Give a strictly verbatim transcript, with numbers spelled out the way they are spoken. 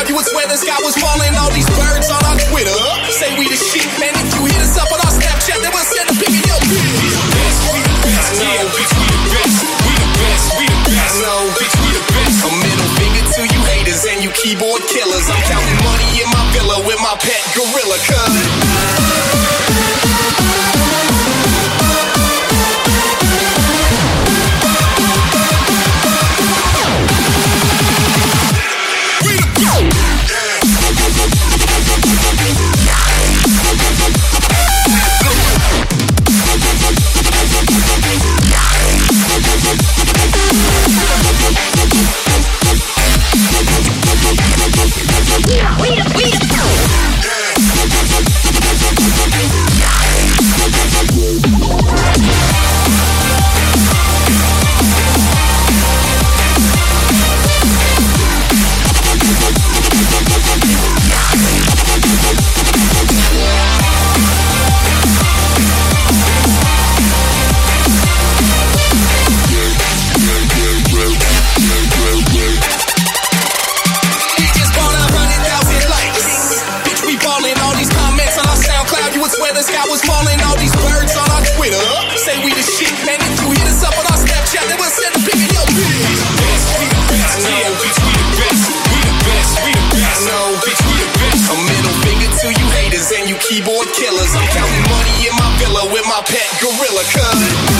You would swear the sky was falling, all these birds on our Twitter say we the shit, and if you hit us up on our Snapchat, then we'll send a pic of your bitch. We the best, we the best, yeah, bitch, we the best, we the best, we the best, no, bitch, we the best. A middle finger to you haters and you keyboard killers. I'm counting money in my villa with my pet gorilla, cuz. Keyboard killers, I'm counting money in my villa with my pet gorilla, cuz.